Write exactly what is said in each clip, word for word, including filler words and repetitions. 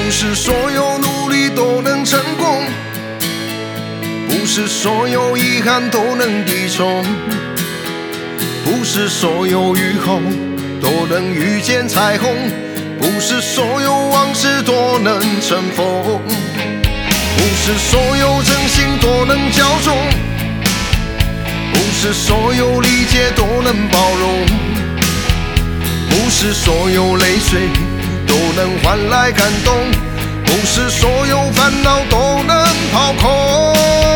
不是所有努力都能成功，不是所有遗憾都能抵冲，不是所有雨后都能遇见彩虹，不是所有往事都能尘封，不是所有真心都能骄纵，不是所有理解都能包容，不是所有泪水都能换来感动，不是所有烦恼都能抛空。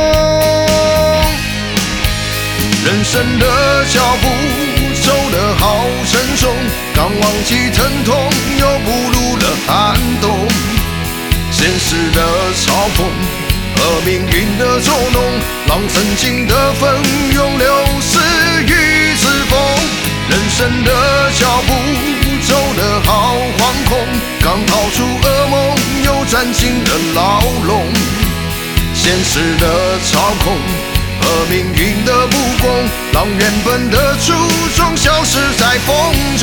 人生的脚步走得好沉重，刚忘记疼痛，又步入了寒冬。现实的嘲讽和命运的捉弄，让曾经的奋勇流逝于指缝。人生的脚步走得好惶恐，刚逃出噩梦，又钻进了牢笼。现实的操控和命运的不公，让原本的初衷消失在风中。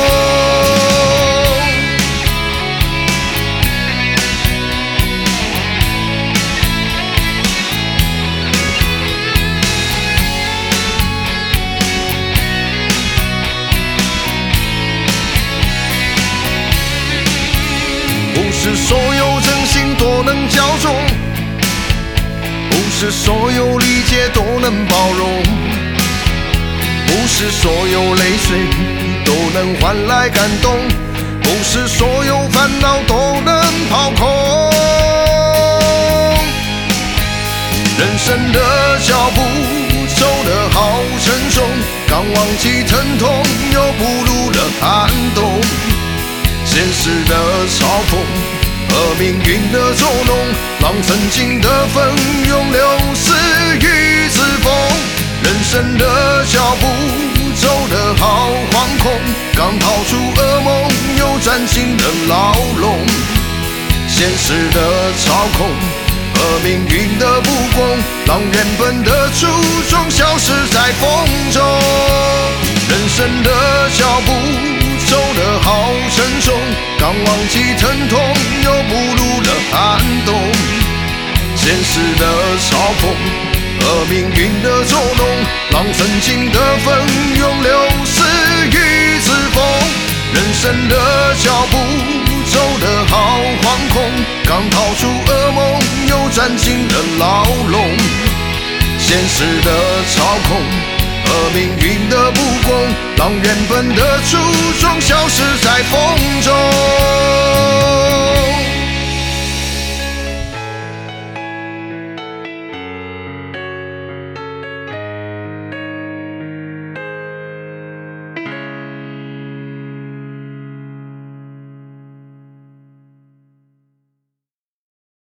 不是所有真心都能骄纵，不是所有理解都能包容，不是所有泪水都能换来感动，不是所有烦恼都能抛空。人生的脚步走得好沉重，刚忘记疼痛，又步入了寒冬。现实的嘲讽和命运的捉弄，让曾经的奋勇流逝于指缝。人生的脚步走得好惶恐，刚逃出噩梦，又钻进了牢笼。现实的操控和命运的不公，让原本的初衷消失在风中。人生的脚步走得好沉重，刚忘记疼痛，又步入了寒冬。现实的嘲讽和命运的捉弄，让曾经的奋勇流逝于指缝。人生的脚步走得好惶恐，刚逃出噩梦，又钻进了牢笼。现实的操控和命运的不公，让原本的初衷消失在风中。